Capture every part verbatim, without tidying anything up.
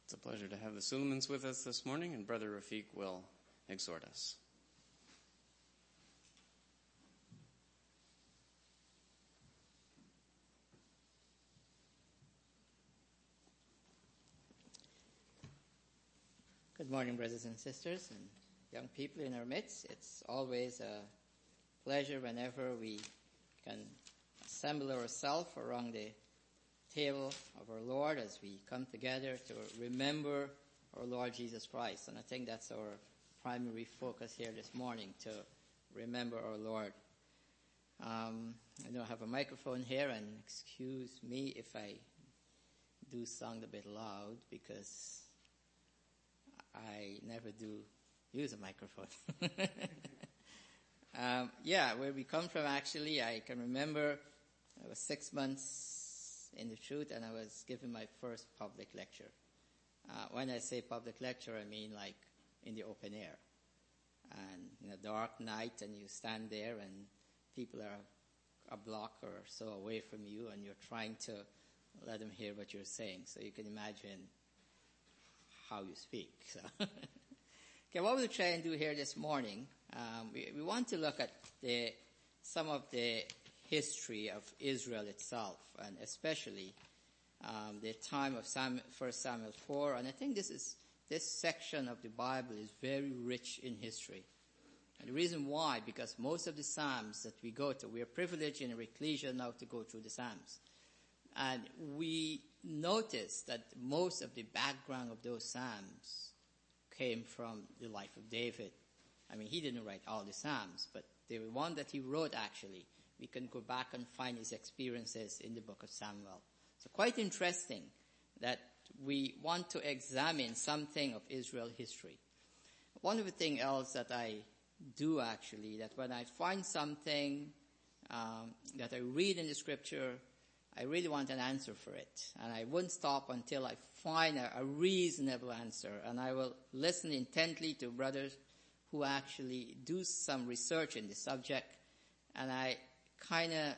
It's a pleasure to have the Suleimans with us this morning, and Brother Rafiq will exhort us. Good morning, brothers and sisters and young people in our midst. It's always a pleasure whenever we can assemble ourselves around the table of our Lord as we come together to remember our Lord Jesus Christ. And I think that's our primary focus here this morning, to remember our Lord. Um, I don't have a microphone here, and excuse me if I do sound a bit loud because I never do use a microphone. um, yeah, where we come from, actually, I can remember I was six months in the truth, and I was giving my first public lecture. Uh, when I say public lecture, I mean like in the open air. And in a dark night, and you stand there, and people are a block or so away from you, and you're trying to let them hear what you're saying. So you can imagine how you speak. So okay, what we'll try and do here this morning, um, we, we want to look at the some of the history of Israel itself, and especially um, the time of Sam, First Samuel four. And I think this is this section of the Bible is very rich in history. And the reason why, because most of the Psalms that we go to, we are privileged in our ecclesia now to go through the Psalms. And we notice that most of the background of those Psalms came from the life of David. I mean, he didn't write all the Psalms, but the one that he wrote, actually, we can go back and find his experiences in the book of Samuel. So quite interesting that we want to examine something of Israel history. One of the things else that I do, actually, that when I find something um, that I read in the scripture, I really want an answer for it. And I won't stop until I find a, a reasonable answer. And I will listen intently to brothers who actually do some research in the subject. And I kind of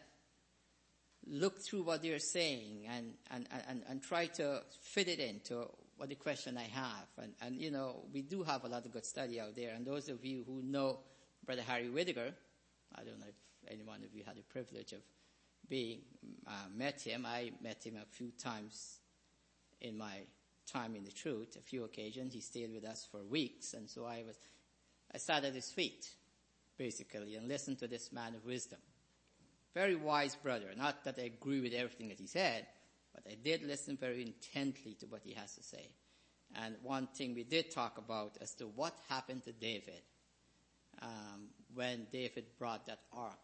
look through what they're saying and, and, and, and try to fit it into what the question I have. And, and, you know, we do have a lot of good study out there. And those of you who know Brother Harry Whittaker, I don't know if any one of you had the privilege of being, uh, met him. I met him a few times in my time in the truth, a few occasions. He stayed with us for weeks. And so I was, I sat at his feet, basically, and listened to this man of wisdom. Very wise brother. Not that I agree with everything that he said, but I did listen very intently to what he has to say. And one thing we did talk about as to what happened to David um, when David brought that ark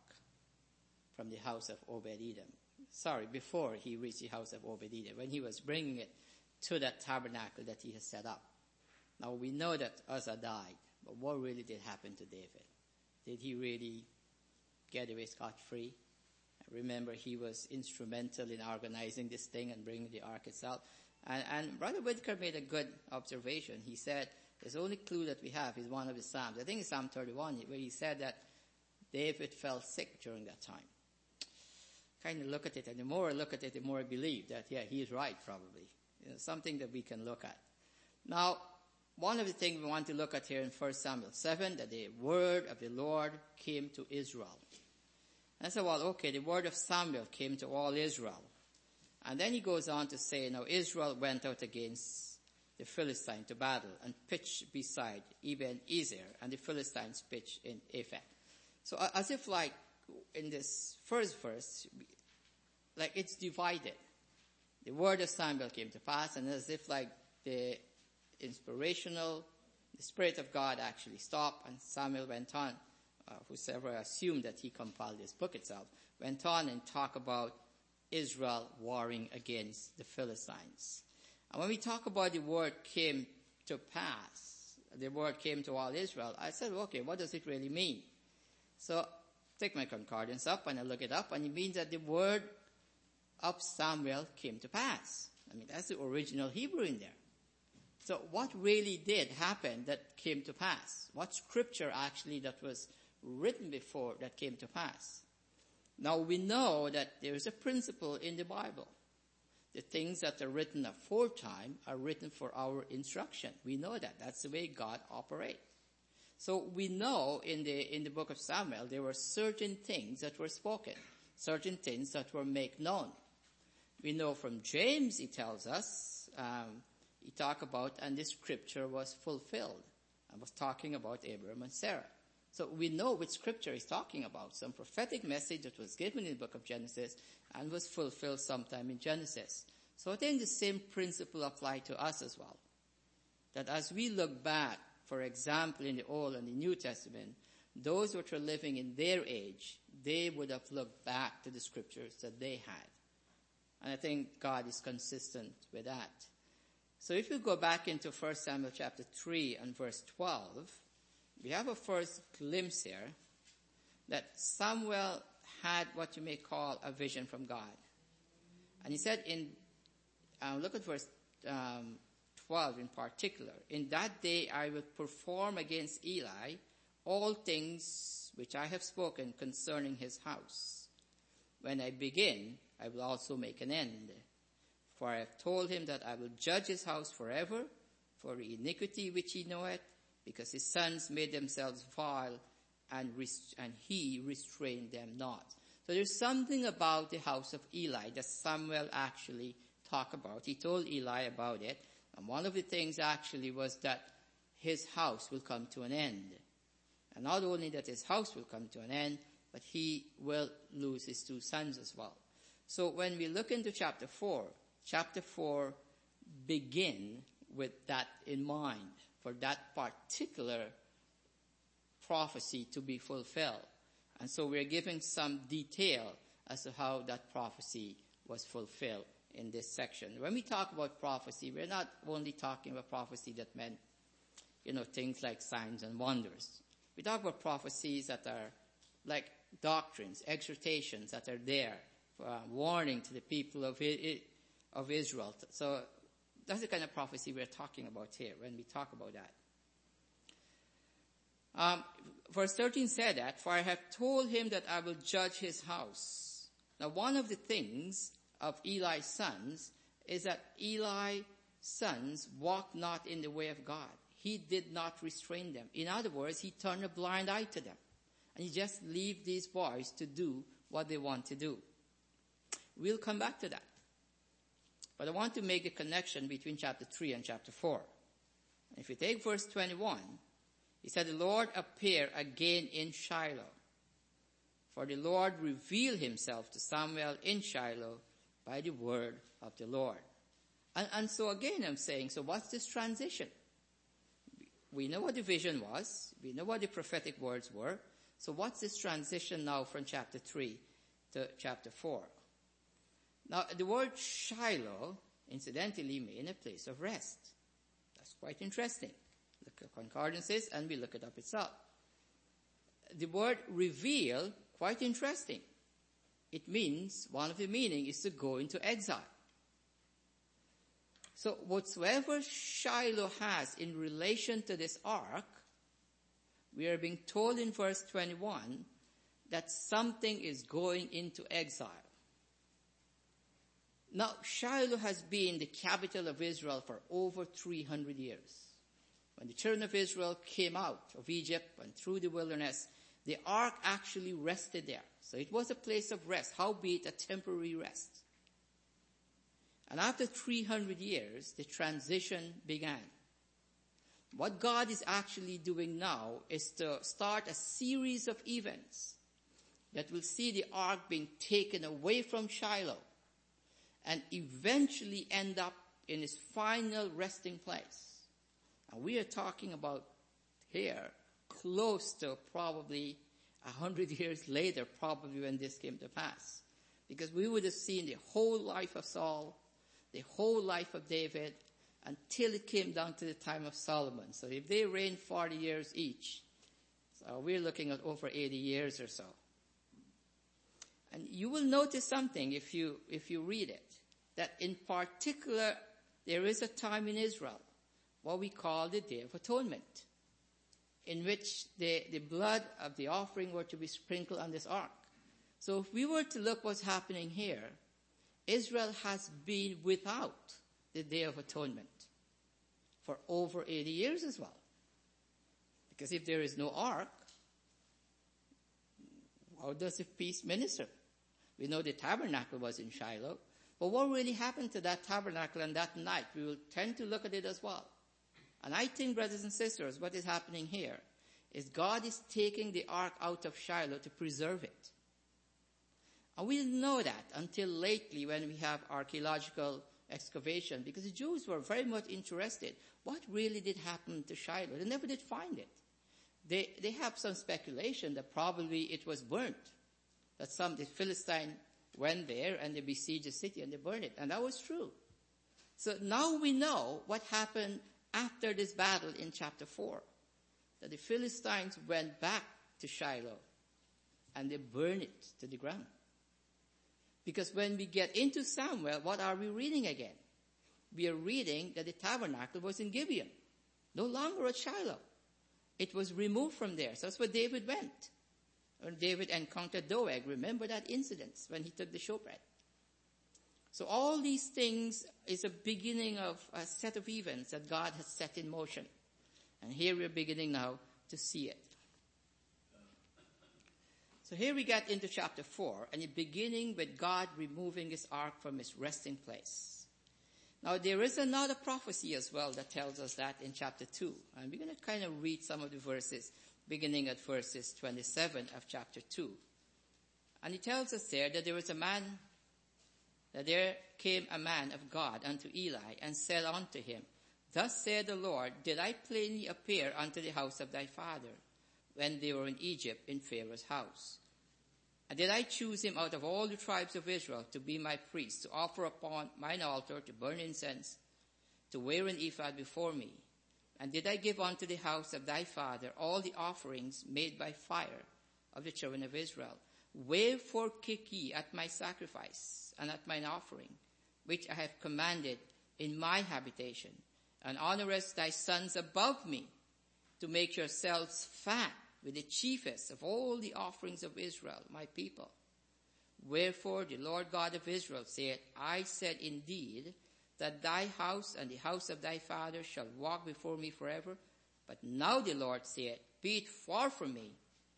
from the house of Obed-Edom. Sorry, before he reached the house of Obed-Edom, when he was bringing it to that tabernacle that he has set up. Now we know that Uzzah died, but what really did happen to David? Did he really get away scot-free? Remember, he was instrumental in organizing this thing and bringing the ark itself. And, and Brother Whittaker made a good observation. He said, the only clue that we have is one of the Psalms. I think it's Psalm thirty-one, where he said that David fell sick during that time. Kind of look at it, and the more I look at it, the more I believe that, yeah, he is right, probably. You know, something that we can look at. Now, one of the things we want to look at here in First Samuel seven, that the word of the Lord came to Israel. And so, well, okay, the word of Samuel came to all Israel. And then he goes on to say, now Israel went out against the Philistine to battle and pitched beside Eben-Ezer, and the Philistines pitched in Aphek. So as if like in this first verse, like it's divided. The word of Samuel came to pass, and as if like the inspirational, the Spirit of God actually stopped, and Samuel went on. Uh, whosoever assumed that he compiled this book itself, went on and talked about Israel warring against the Philistines. And when we talk about the word came to pass, the word came to all Israel, I said, okay, what does it really mean? So take my concordance up and I look it up, and it means that the word of Samuel came to pass. I mean, that's the original Hebrew in there. So what really did happen that came to pass? What scripture actually that was written before that came to pass? Now we know that there is a principle in the Bible. the things that are written aforetime are written for our instruction. We know that. That's the way God operates. So we know in the, in the book of Samuel, there were certain things that were spoken, certain things that were made known. We know from James, he tells us, um, he talked about, and this scripture was fulfilled. I was talking about Abraham and Sarah. So we know which scripture he's talking about. Some prophetic message that was given in the book of Genesis and was fulfilled sometime in Genesis. So I think the same principle applies to us as well. That as we look back, for example, in the Old and the New Testament, those which were living in their age, they would have looked back to the scriptures that they had. And I think God is consistent with that. So if you go back into First Samuel chapter three and verse twelve, we have a first glimpse here that Samuel had what you may call a vision from God. And he said in, uh, look at verse um, twelve in particular, in that day I will perform against Eli all things which I have spoken concerning his house. When I begin, I will also make an end. For I have told him that I will judge his house forever for the iniquity which he knoweth, because his sons made themselves vile, and, rest- and he restrained them not. So there's something about the house of Eli that Samuel actually talked about. He told Eli about it. And one of the things actually was that his house will come to an end. And not only that his house will come to an end, but he will lose his two sons as well. So when we look into chapter four, chapter four begin with that in mind, for that particular prophecy to be fulfilled. And so we're giving some detail as to how that prophecy was fulfilled in this section. When we talk about prophecy, we're not only talking about prophecy that meant, you know, things like signs and wonders. We talk about prophecies that are like doctrines, exhortations that are there, uh, warning to the people of I- of Israel. So that's the kind of prophecy we're talking about here when we talk about that. Um, verse thirteen said that, for I have told him that I will judge his house. Now one of the things of Eli's sons is that Eli's sons walked not in the way of God. He did not restrain them. In other words, he turned a blind eye to them. And he just leave these boys to do what they want to do. We'll come back to that. But I want to make a connection between chapter three and chapter four. If you take verse twenty-one, he said, the Lord appeared again in Shiloh. For the Lord revealed himself to Samuel in Shiloh by the word of the Lord. And, and so again I'm saying, so what's this transition? We know what the vision was. We know what the prophetic words were. So what's this transition now from chapter three to chapter four? Now, the word Shiloh, incidentally, means a place of rest. That's quite interesting. Look at concordances and we look it up itself. The word reveal, quite interesting. It means, one of the meaning is to go into exile. So whatsoever Shiloh has in relation to this ark, we are being told in verse twenty-one that something is going into exile. Now, Shiloh has been the capital of Israel for over three hundred years. When the children of Israel came out of Egypt and through the wilderness, the ark actually rested there. So it was a place of rest, howbeit a temporary rest. And after three hundred years, the transition began. What God is actually doing now is to start a series of events that will see the ark being taken away from Shiloh and eventually end up in its final resting place. And we are talking about here close to probably a hundred years later, probably when this came to pass. Because we would have seen the whole life of Saul, the whole life of David, until it came down to the time of Solomon. So if they reigned forty years each, so we're looking at over eighty years or so. And you will notice something if you, if you read it, that in particular, there is a time in Israel, what we call the Day of Atonement, in which the, the blood of the offering were to be sprinkled on this ark. So if we were to look what's happening here, Israel has been without the Day of Atonement for over eighty years as well. Because if there is no ark, how does the priest minister? We know the tabernacle was in Shiloh, but what really happened to that tabernacle on that night? We will tend to look at it as well. And I think, brothers and sisters, what is happening here is God is taking the ark out of Shiloh to preserve it. And we didn't know that until lately when we have archaeological excavation, because the Jews were very much interested. What really did happen to Shiloh? They never did find it. They, they have some speculation that probably it was burnt. That some, the Philistine went there and they besieged the city and they burned it. And that was true. So now we know what happened after this battle in chapter four. That the Philistines went back to Shiloh and they burned it to the ground. Because when we get into Samuel, what are we reading again? We are reading that the tabernacle was in Gibeon, no longer at Shiloh. It was removed from there. So that's where David went. When David encountered Doeg, remember that incident when he took the showbread. So all these things is a beginning of a set of events that God has set in motion. And here we're beginning now to see it. So here we get into chapter four, and it's beginning with God removing his ark from its resting place. Now there is another prophecy as well that tells us that in chapter two. And we're going to kind of read some of the verses, beginning at verses twenty-seven of chapter two. And it tells us there that there was a man, that there came a man of God unto Eli, and said unto him, Thus saith the Lord, Did I plainly appear unto the house of thy father, when they were in Egypt in Pharaoh's house? And did I choose him out of all the tribes of Israel to be my priest, to offer upon mine altar, to burn incense, to wear an ephod before me? And did I give unto the house of thy father all the offerings made by fire of the children of Israel? Wherefore kick ye at my sacrifice and at mine offering, which I have commanded in my habitation, and honorest thy sons above me, to make yourselves fat with the chiefest of all the offerings of Israel, my people? Wherefore the Lord God of Israel saith, I said indeed that thy house and the house of thy father shall walk before me forever. But now the Lord saith, Be it far from me.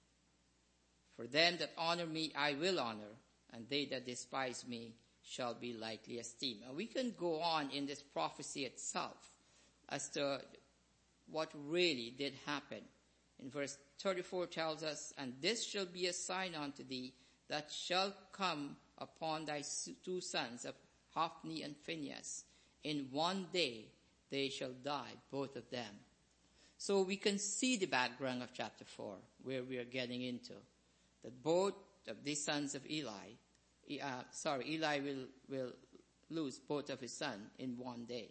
For them that honor me I will honor, and they that despise me shall be lightly esteemed. And we can go on in this prophecy itself as to what really did happen. In verse thirty-four tells us, And this shall be a sign unto thee, that shall come upon thy two sons of Hophni and Phinehas. In one day they shall die, both of them. So we can see the background of chapter four, where we are getting into. That both of these sons of Eli, uh, sorry, Eli will, will lose both of his sons in one day.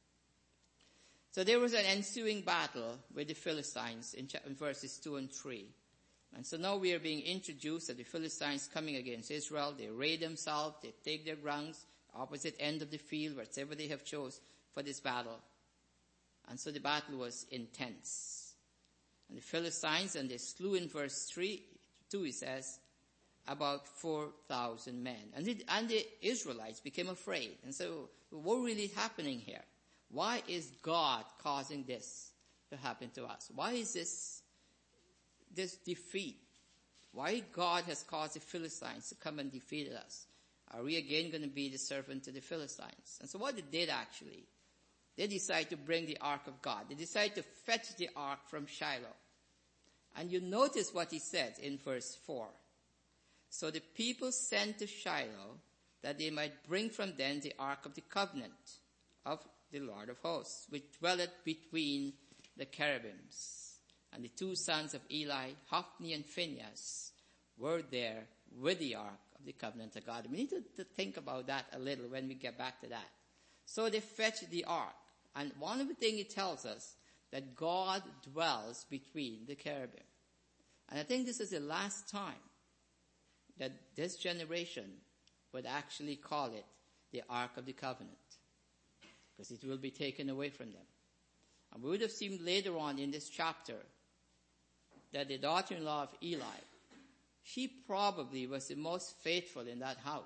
So there was an ensuing battle with the Philistines in, in verses two and three. And so now we are being introduced to the Philistines coming against Israel. They raid themselves, they take their grounds, opposite end of the field, whatever they have chose for this battle. And so the battle was intense. And the Philistines, and they slew in verse three, two, it says, about four thousand men. And the, and the Israelites became afraid. And so what really is happening here? Why is God causing this to happen to us? Why is this, this defeat? Why God has caused the Philistines to come and defeat us? Are we again going to be the servant to the Philistines? And so what they did actually, they decided to bring the ark of God. They decided to fetch the ark from Shiloh. And you notice what he said in verse four. So the people sent to Shiloh that they might bring from them the ark of the covenant of the Lord of hosts, which dwelleth between the cherubims. And the two sons of Eli, Hophni and Phinehas, were there with the ark of the covenant of God. We need to, to think about that a little when we get back to that. So they fetched the ark. And one of the things it tells us, that God dwells between the cherubim. And I think this is the last time that this generation would actually call it the Ark of the Covenant, because it will be taken away from them. And we would have seen later on in this chapter that the daughter-in-law of Eli, she probably was the most faithful in that house.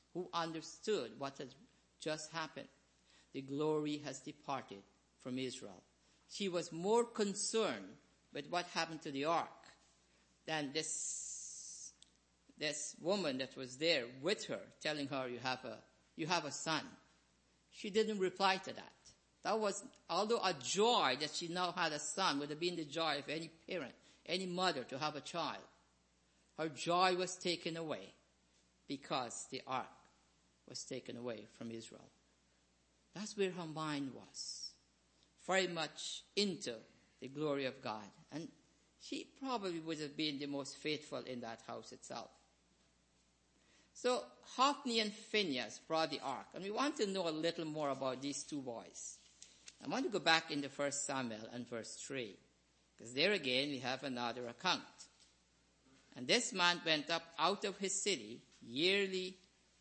who understood what had just happened. The glory has departed from Israel. She was more concerned with what happened to the ark than this, this woman that was there with her, telling her, you have a, you have a son. She didn't reply to that. That was, although a joy that she now had a son would have been the joy of any parent, any mother to have a child. Her joy was taken away because the ark was taken away from Israel. That's where her mind was. Very much into the glory of God. And she probably would have been the most faithful in that house itself. So Hophni and Phinehas brought the ark. And we want to know a little more about these two boys. I want to go back into First Samuel and verse three. Because there again we have another account. And this man went up out of his city yearly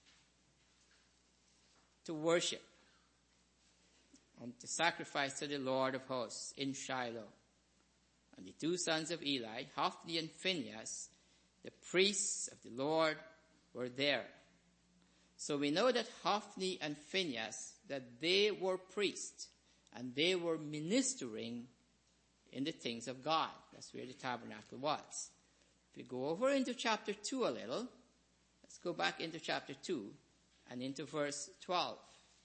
to worship and to sacrifice to the Lord of hosts in Shiloh. And the two sons of Eli, Hophni and Phinehas, the priests of the Lord, were there. So we know that Hophni and Phinehas, that they were priests and they were ministering in the things of God. That's where the tabernacle was. If we go over into chapter two a little, let's go back into chapter two and into verse twelve.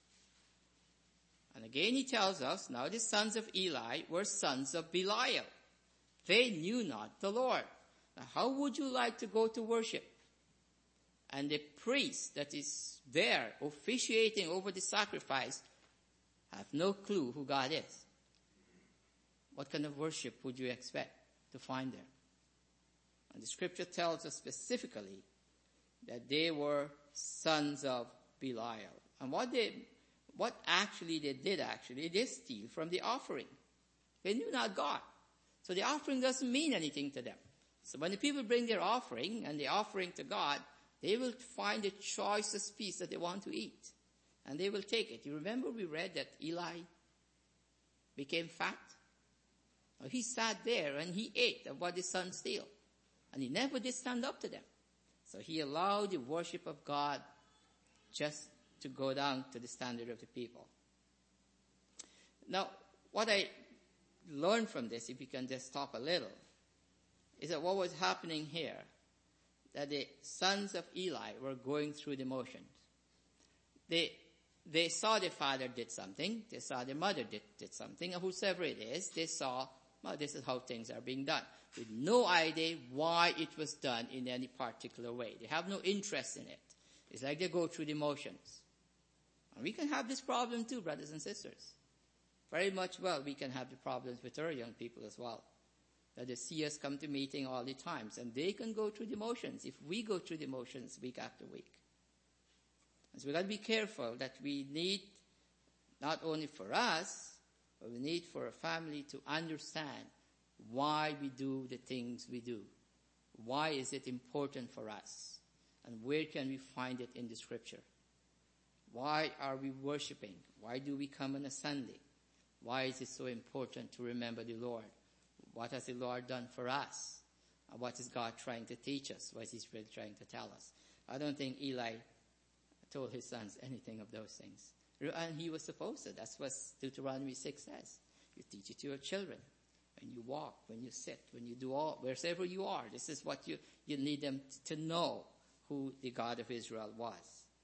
And again he tells us, now the sons of Eli were sons of Belial. They knew not the Lord. Now how would you like to go to worship? And the priest that is there officiating over the sacrifice have no clue who God is. What kind of worship would you expect to find there? And the scripture tells us specifically that they were sons of Belial. And what they, what actually they did actually, they steal from the offering. They knew not God. So the offering doesn't mean anything to them. So when the people bring their offering and the offering to God, they will find the choicest piece that they want to eat. And they will take it. You remember we read that Eli became fat? Well, he sat there and he ate of what his son stole. And he never did stand up to them. So he allowed the worship of God just to go down to the standard of the people. Now, what I learned from this, if you can just stop a little, is that what was happening here, that the sons of Eli were going through the motions. They, they saw their father did something, they saw their mother did, did something, and whosoever it is, they saw, well, this is how things are being done, with no idea why it was done in any particular way. They have no interest in it. It's like they go through the motions. And we can have this problem too, brothers and sisters. Very much well, we can have the problems with our young people as well. That they see us come to meeting all the times, and they can go through the motions if we go through the motions week after week. And so we've got to be careful that we need, not only for us, but we need for a family to understand why we do the things we do. Why is it important for us? And where can we find it in the scripture? Why are we worshiping? Why do we come on a Sunday? Why is it so important to remember the Lord? What has the Lord done for us? And what is God trying to teach us? What is He really trying to tell us? I don't think Eli told his sons anything of those things. And he was supposed to. That's what Deuteronomy six says. You teach it to your children. When you walk, when you sit, when you do all, wherever you are. This is what you, you need them to know who the God of Israel was.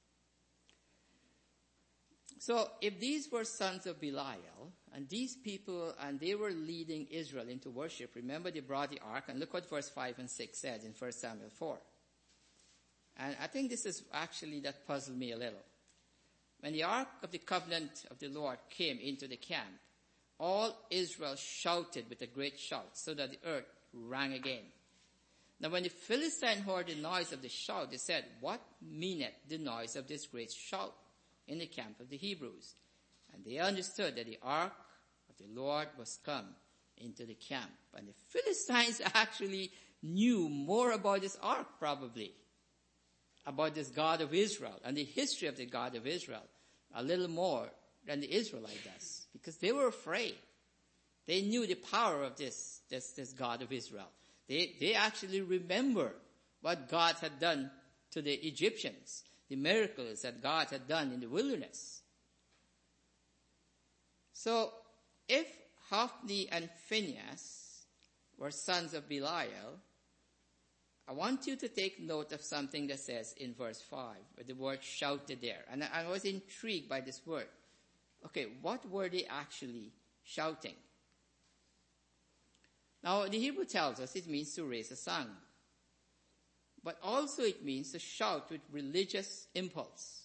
So if these were sons of Belial, and these people, and they were leading Israel into worship, remember they brought the ark, and look what verse five and six says in First Samuel four. And I think this is actually that puzzled me a little. When the ark of the covenant of the Lord came into the camp, all Israel shouted with a great shout, so that the earth rang again. Now when the Philistines heard the noise of the shout, they said, what meaneth the noise of this great shout in the camp of the Hebrews? And they understood that the ark of the Lord was come into the camp. And the Philistines actually knew more about this ark, probably, about this God of Israel and the history of the God of Israel, a little more than the Israelite does, because they were afraid. They knew the power of this, this, this God of Israel. They, they actually remember what God had done to the Egyptians. the miracles that God had done in the wilderness. So, if Hophni and Phinehas were sons of Belial, I want you to take note of something that says in verse five, where the word shouted there. And I, I was intrigued by this word. Okay, what were they actually shouting? Now, the Hebrew tells us it means to raise a song. But also it means to shout with religious impulse.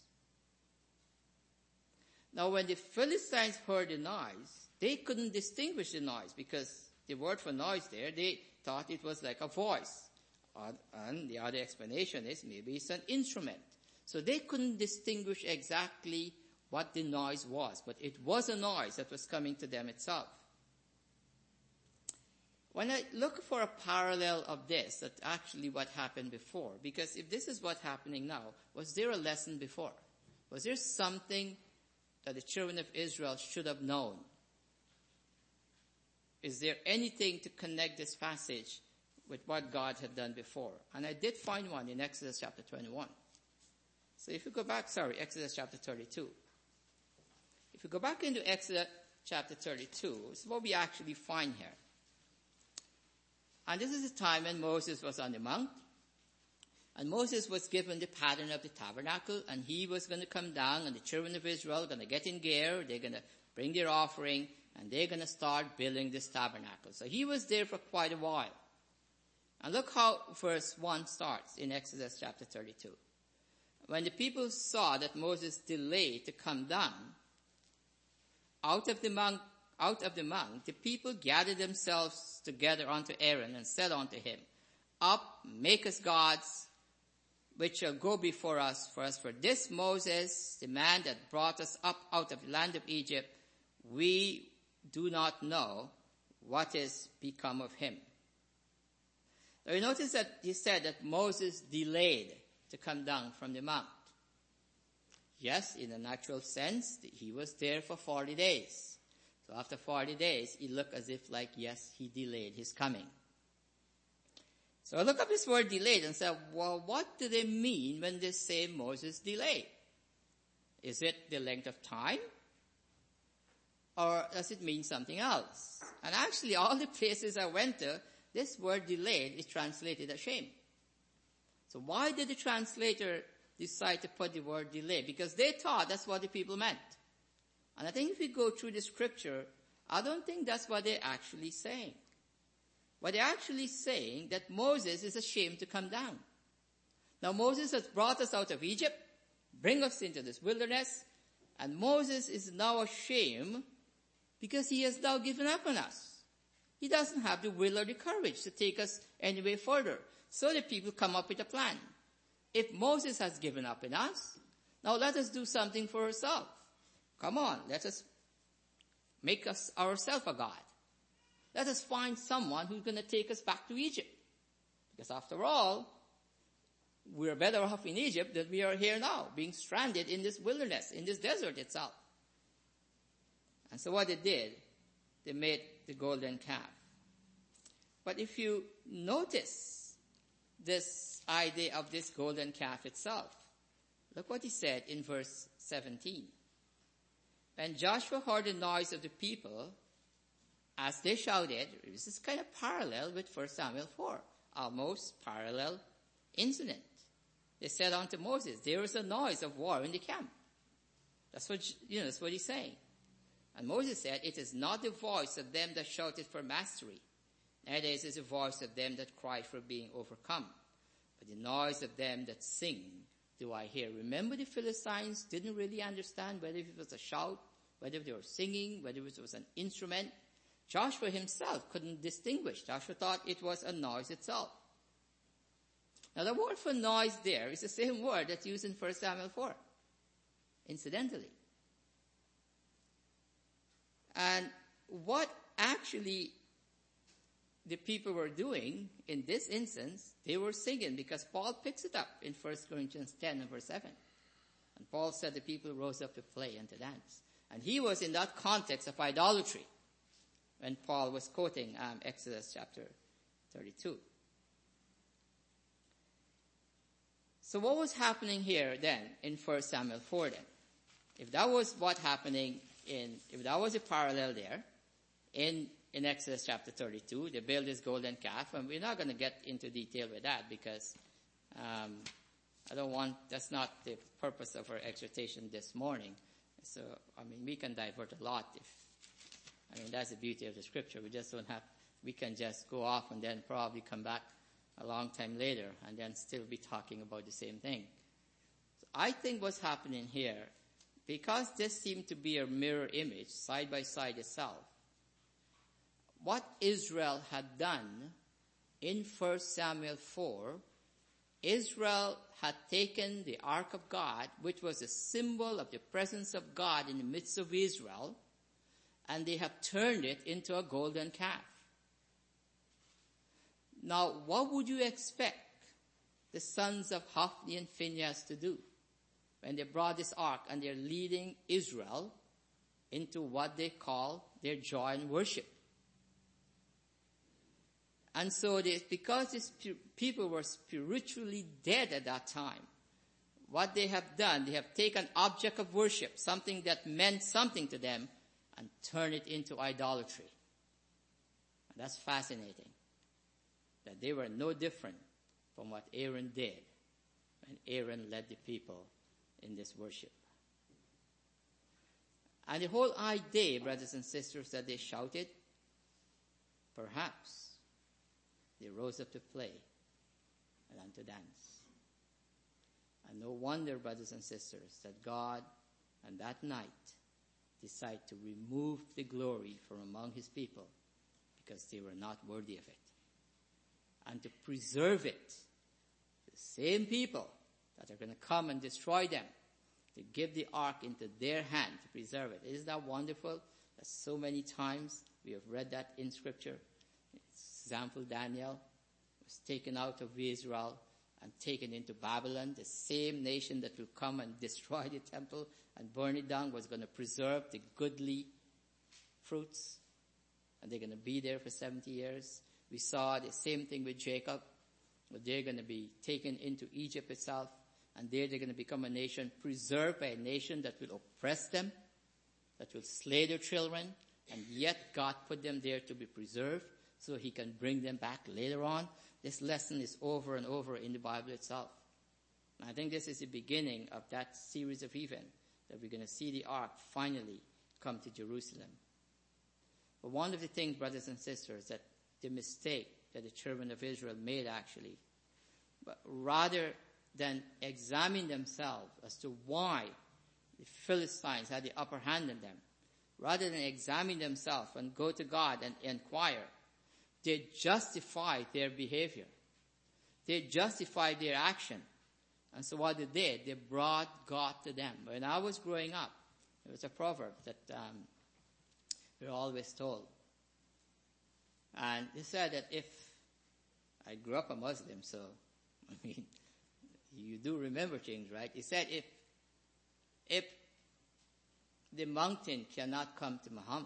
Now, when the Philistines heard the noise, they couldn't distinguish the noise because the word for noise there, they thought it was like a voice. And the other explanation is maybe it's an instrument. So they couldn't distinguish exactly what the noise was, but it was a noise that was coming to them itself. When I look for a parallel of this, that's actually what happened before, because if this is what's happening now, was there a lesson before? Was there something that the children of Israel should have known? Is there anything to connect this passage with what God had done before? And I did find one in Exodus chapter twenty-one. So if you go back, sorry, Exodus chapter thirty-two. If you go back into Exodus chapter thirty-two, this is what we actually find here. And this is the time when Moses was on the mount. And Moses was given the pattern of the tabernacle, and he was going to come down, and the children of Israel are going to get in gear, they're going to bring their offering, and they're going to start building this tabernacle. So he was there for quite a while. And look how verse one starts in Exodus chapter thirty-two. When the people saw that Moses delayed to come down out of the mount, out of the mount, the people gathered themselves together unto Aaron and said unto him, Up, make us gods, which shall go before us. For as for this Moses, the man that brought us up out of the land of Egypt, we do not know what is become of him. Now you notice that he said that Moses delayed to come down from the mount. Yes, in a natural sense, he was there for forty days. So after forty days, it looked as if like, yes, he delayed his coming. So I look up this word delayed and said, well, what do they mean when they say Moses delayed? Is it the length of time? Or does it mean something else? And actually, all the places I went to, this word delayed is translated as shame. So why did the translator decide to put the word delay? Because they thought that's what the people meant. And I think if we go through the scripture, I don't think that's what they're actually saying. What they're actually saying that Moses is ashamed to come down. Now Moses has brought us out of Egypt, bring us into this wilderness, and Moses is now ashamed because he has now given up on us. He doesn't have the will or the courage to take us any way further. So the people come up with a plan. If Moses has given up on us, now let us do something for ourselves. Come on, let us make us ourselves a god. Let us find someone who's going to take us back to Egypt. Because after all, we're better off in Egypt than we are here now, being stranded in this wilderness, in this desert itself. And so what they did, they made the golden calf. But if you notice this idea of this golden calf itself, look what he said in verse seventeen. When Joshua heard the noise of the people, as they shouted, this is kind of parallel with First Samuel four, almost parallel incident. They said unto Moses, there is a noise of war in the camp. That's what, you know, that's what he's saying. And Moses said, it is not the voice of them that shouted for mastery, neither is it the voice of them that cry for being overcome, but the noise of them that sing do I hear. Remember, the Philistines didn't really understand whether it was a shout, whether they were singing, whether it was an instrument. Joshua himself couldn't distinguish. Joshua thought it was a noise itself. Now the word for noise there is the same word that's used in First Samuel four, incidentally. And what actually the people were doing in this instance, they were singing, because Paul picks it up in First Corinthians ten and verse seven. And Paul said the people rose up to play and to dance. And he was in that context of idolatry when Paul was quoting um, Exodus chapter thirty-two. So what was happening here then in First Samuel four then? If that was what happening in, if that was a parallel there, in, in Exodus chapter thirty-two, they build this golden calf, and we're not going to get into detail with that because, um, I don't want, that's not the purpose of our exhortation this morning. So, I mean, we can divert a lot if, I mean, that's the beauty of the scripture. We just don't have, we can just go off and then probably come back a long time later and then still be talking about the same thing. So I think what's happening here, because this seemed to be a mirror image, side by side itself, what Israel had done in First Samuel four, Israel had taken the Ark of God, which was a symbol of the presence of God in the midst of Israel, and they have turned it into a golden calf. Now, what would you expect the sons of Hophni and Phinehas to do when they brought this ark and they're leading Israel into what they call their joy and worship? And so they, because these people were spiritually dead at that time, what they have done, they have taken object of worship, something that meant something to them, and turned it into idolatry. And that's fascinating. That they were no different from what Aaron did when Aaron led the people in this worship. And the whole idea, brothers and sisters, that they shouted, perhaps they rose up to play and to dance. And no wonder, brothers and sisters, that God on that night decided to remove the glory from among his people because they were not worthy of it. And to preserve it, the same people that are going to come and destroy them, to give the ark into their hand to preserve it. Isn't that wonderful? That so many times we have read that in Scripture. Example, Daniel was taken out of Israel and taken into Babylon. The same nation that will come and destroy the temple and burn it down was going to preserve the goodly fruits. And they're going to be there for seventy years. We saw the same thing with Jacob. They're going to be taken into Egypt itself. And there they're going to become a nation preserved by a nation that will oppress them, that will slay their children. And yet God put them there to be preserved so he can bring them back later on. This lesson is over and over in the Bible itself. And I think this is the beginning of that series of events that we're going to see the ark finally come to Jerusalem. But one of the things, brothers and sisters, that the mistake that the children of Israel made actually, but rather than examine themselves as to why the Philistines had the upper hand on them, rather than examine themselves and go to God and inquire, they justified their behavior. They justified their action. And so what they did, they brought God to them. When I was growing up, there was a proverb that um, we were always told. And they said that if, I grew up a Muslim, so, I mean, you do remember things, right? He said if, if the mountain cannot come to Muhammad,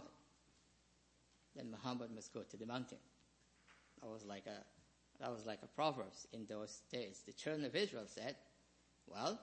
then Muhammad must go to the mountain. That was like a, that was like a proverb in those days. The children of Israel said, well,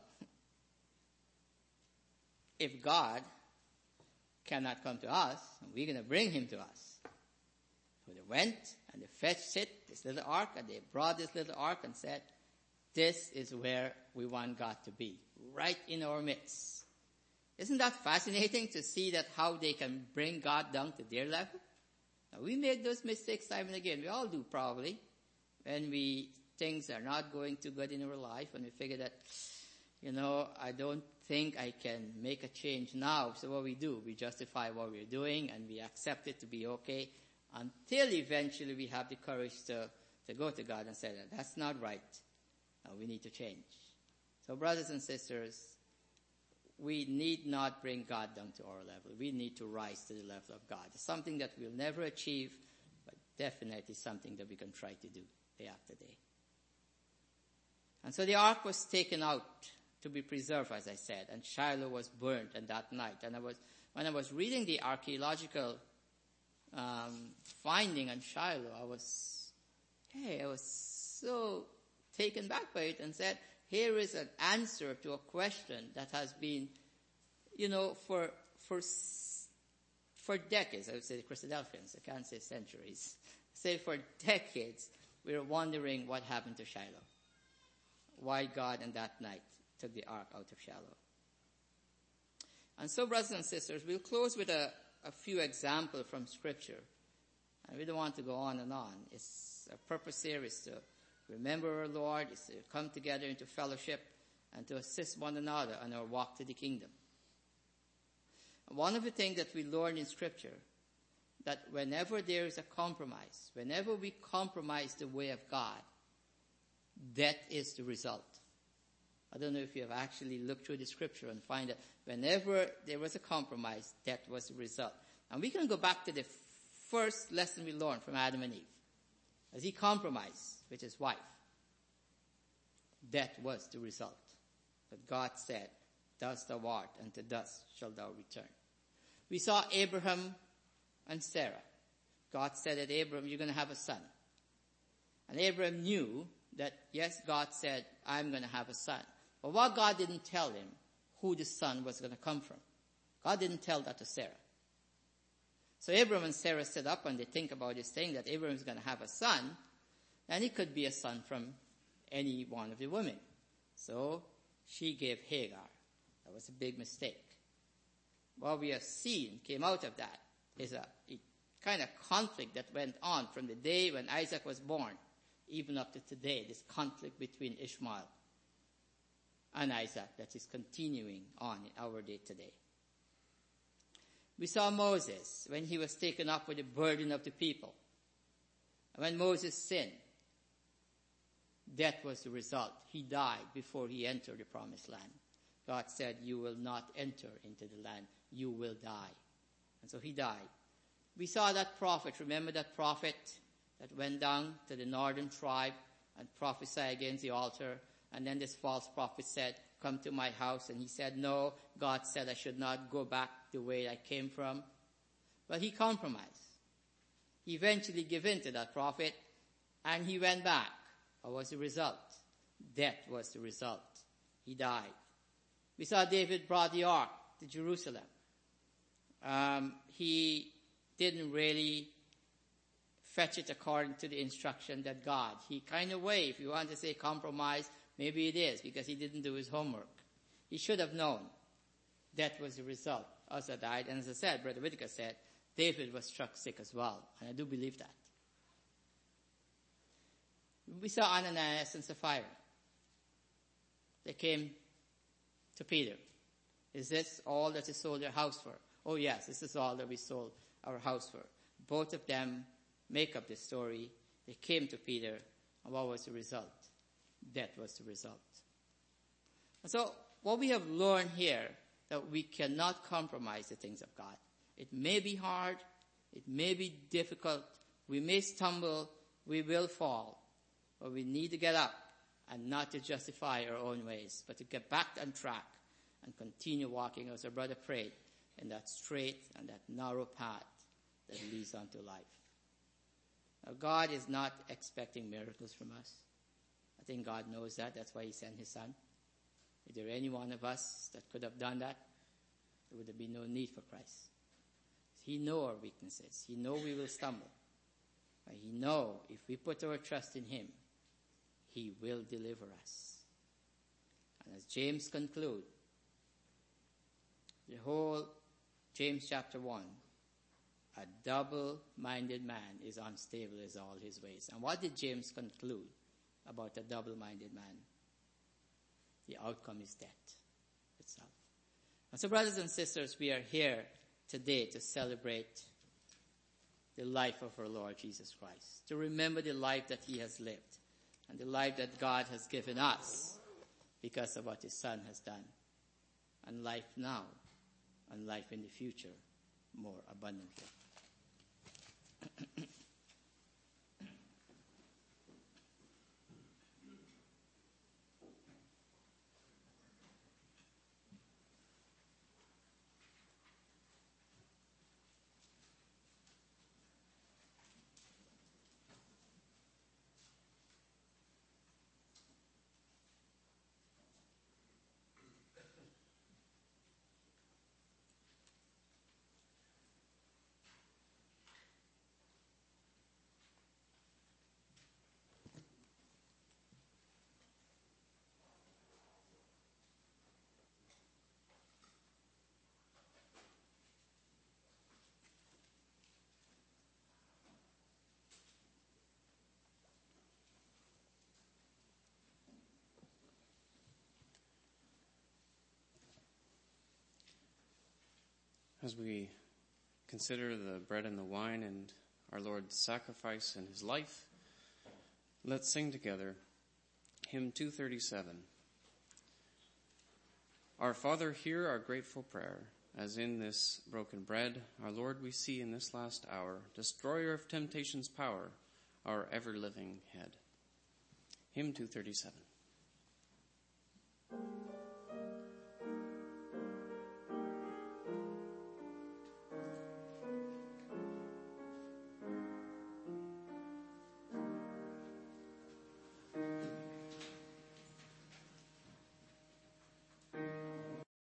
if God cannot come to us, we're going to bring him to us. So they went and they fetched it, this little ark, and they brought this little ark and said, this is where we want God to be, right in our midst. Isn't that fascinating to see that how they can bring God down to their level? Now, we make those mistakes time and again. We all do probably. When we, things are not going too good in our life and we figure that, you know, I don't think I can make a change now. So what we do, we justify what we're doing and we accept it to be okay until eventually we have the courage to, to go to God and say that that's not right. Now we need to change. So brothers and sisters, we need not bring God down to our level. We need to rise to the level of God. It's something that we'll never achieve, but definitely something that we can try to do day after day. And so the ark was taken out to be preserved, as I said, and Shiloh was burnt on that night. And I was, when I was reading the archaeological um, finding on Shiloh, I was, hey, I was so taken back by it and said, here is an answer to a question that has been, you know, for, for, for decades. I would say the Christadelphians, I can't say centuries. Say for decades, we were wondering what happened to Shiloh. Why God on that night took the ark out of Shiloh. And so, brothers and sisters, we'll close with a, a few examples from Scripture. And we don't want to go on and on. It's our purpose here is to remember our Lord, is to come together into fellowship and to assist one another on our walk to the kingdom. And one of the things that we learn in Scripture, that whenever there is a compromise, whenever we compromise the way of God, death is the result. I don't know if you have actually looked through the Scripture and find that whenever there was a compromise, death was the result. And we can go back to the first lesson we learned from Adam and Eve. As he compromised with his wife, death was the result. But God said, dust thou art, and to dust shalt thou return. We saw Abraham and Sarah. God said that Abraham, you're going to have a son. And Abraham knew that, yes, God said, I'm going to have a son. But what God didn't tell him, who the son was going to come from. God didn't tell that to Sarah. So Abraham and Sarah set up and they think about this thing that Abraham is going to have a son, and it could be a son from any one of the women. So she gave Hagar. That was a big mistake. What we have seen came out of that is a, a kind of conflict that went on from the day when Isaac was born, even up to today, this conflict between Ishmael and Isaac that is continuing on in our day today. We saw Moses when he was taken up with the burden of the people. And when Moses sinned, death was the result. He died before he entered the promised land. God said, you will not enter into the land. You will die. And so he died. We saw that prophet. Remember that prophet that went down to the northern tribe and prophesied against the altar. And then this false prophet said, come to my house. And he said, no, God said I should not go back the way I came from. But he compromised. He eventually gave in to that prophet and he went back. What was the result? Death was the result. He died. We saw David brought the ark to Jerusalem. Um, he didn't really fetch it according to the instruction that God. He kind of way, if you want to say compromise, maybe it is because he didn't do his homework. He should have known that was the result. Also died. And as I said, Brother Whitaker said, David was struck sick as well. And I do believe that. We saw Ananias and Sapphira. They came to Peter. Is this all that you sold your house for? Oh yes, this is all that we sold our house for. Both of them make up the story. They came to Peter. And what was the result? Death was the result. And so what we have learned here, that we cannot compromise the things of God. It may be hard. It may be difficult. We may stumble. We will fall. But we need to get up and not to justify our own ways, but to get back on track and continue walking, as our brother prayed, in that straight and that narrow path that leads unto life. Now, God is not expecting miracles from us. I think God knows that. That's why he sent his son. If there any one of us that could have done that, there would have been no need for Christ. He knows our weaknesses. He knows we will stumble. But he knows if we put our trust in him, he will deliver us. And as James concludes, the whole James chapter one, a double-minded man is unstable as all his ways. And what did James conclude about a double-minded man? The outcome is death itself. And so, brothers and sisters, we are here today to celebrate the life of our Lord Jesus Christ, to remember the life that he has lived and the life that God has given us because of what his son has done, and life now and life in the future more abundantly. As we consider the bread and the wine and our Lord's sacrifice and his life, let's sing together hymn two thirty-seven. Our Father, hear our grateful prayer, as in this broken bread, our Lord, we see in this last hour, destroyer of temptation's power, our ever-living head. Hymn two thirty-seven.